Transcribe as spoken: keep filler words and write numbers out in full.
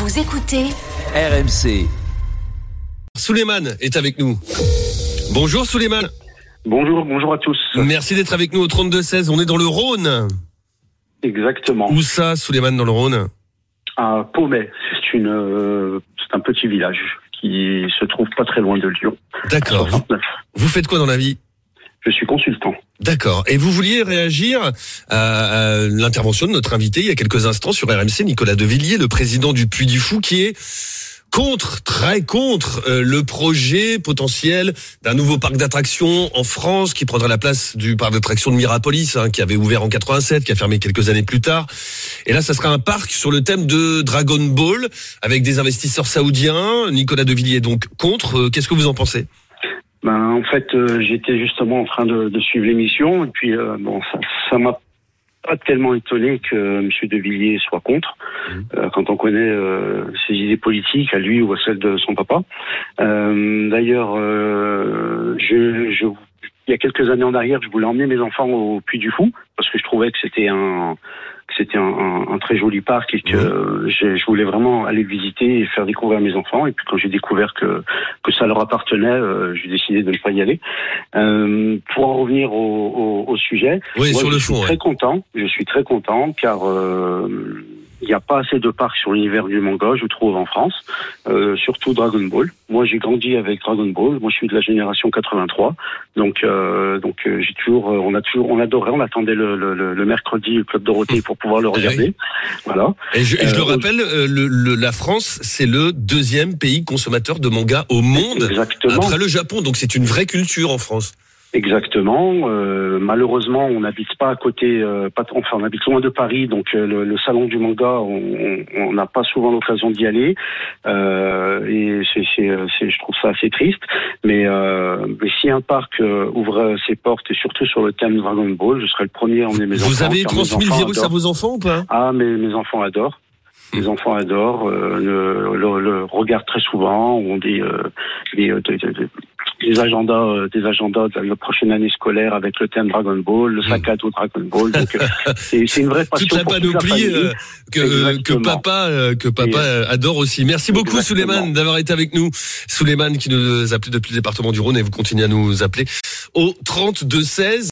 Vous écoutez R M C. Souleymane est avec nous. Bonjour Souleymane. Bonjour, bonjour à tous. Merci d'être avec nous au trente-deux seize. On est dans le Rhône. Exactement. Où ça, Souleymane, dans le Rhône? À Pomey. C'est une, euh, c'est un petit village qui se trouve pas très loin de Lyon. D'accord. soixante-neuf. Vous faites quoi dans la vie? Je suis consultant. D'accord. Et vous vouliez réagir à, à l'intervention de notre invité il y a quelques instants sur R M C, Nicolas Devilliers, le président du Puy du Fou, qui est contre, très contre euh, le projet potentiel d'un nouveau parc d'attractions en France qui prendrait la place du parc d'attractions de Mirapolis, hein, qui avait ouvert en quatre-vingt-sept, qui a fermé quelques années plus tard. Et là, ça sera un parc sur le thème de Dragon Ball avec des investisseurs saoudiens. Nicolas Devilliers est donc contre. Euh, qu'est-ce que vous en pensez? Ben, en fait, euh, j'étais justement en train de, de suivre l'émission et puis euh, bon, ça, ça m'a pas tellement étonné que M. Devilliers soit contre, mmh. euh, quand on connaît euh, ses idées politiques, à lui ou à celles de son papa. Euh, d'ailleurs, euh, je, je, il y a quelques années en arrière, je voulais emmener mes enfants au Puy du Fou parce que je trouvais que c'était un que c'était un, un, un très joli parc et que mmh. je, je voulais vraiment aller le visiter et faire découvrir mes enfants. Et puis quand j'ai découvert que que ça leur appartenait, euh, j'ai décidé de ne pas y aller. Euh, pour en revenir au, au, au sujet, oui, moi, sur je le suis fond, très ouais. content. Je suis très content car euh, il n'y a pas assez de parcs sur l'univers du manga, je trouve, en France, euh, surtout Dragon Ball. Moi, j'ai grandi avec Dragon Ball. Moi, je suis de la génération quatre-vingt-trois, donc euh, donc euh, j'ai toujours, euh, on a toujours, on adorait, on attendait le, le, le mercredi le Club Dorothée pour pouvoir le regarder. Oui. Voilà. Et je, et je euh, le rappelle, euh, le, le, la France, c'est le deuxième pays consommateur de manga au monde, exactement. Après le Japon. Donc c'est une vraie culture en France. Exactement. Euh, malheureusement, on n'habite pas à côté, euh, pas, enfin, on habite loin de Paris, donc euh, le, le salon du manga, on n'a pas souvent l'occasion d'y aller. Euh, et c'est, c'est, c'est, je trouve ça assez triste. Mais, euh, mais si un parc euh, ouvre ses portes, et surtout sur le thème Dragon Ball, je serai le premier à emmener mes Vous enfants. Vous avez transmis le virus adorent. à vos enfants ou pas? Ah, mes, mes enfants adorent. Les enfants adorent, euh, le, le, le regardent très souvent, ont des, euh, des, euh, des, des, des agendas, euh, des agendas de la prochaine année scolaire avec le thème Dragon Ball, le sac à dos Dragon Ball. Donc, euh, c'est, c'est une vraie passion. Toute la pour panoplie toute la euh, que, que papa, euh, que papa Et, adore aussi. Merci beaucoup, Souleymane, d'avoir été avec nous. Souleymane qui nous appelait depuis le département du Rhône et vous continuez à nous appeler au trente-deux seize.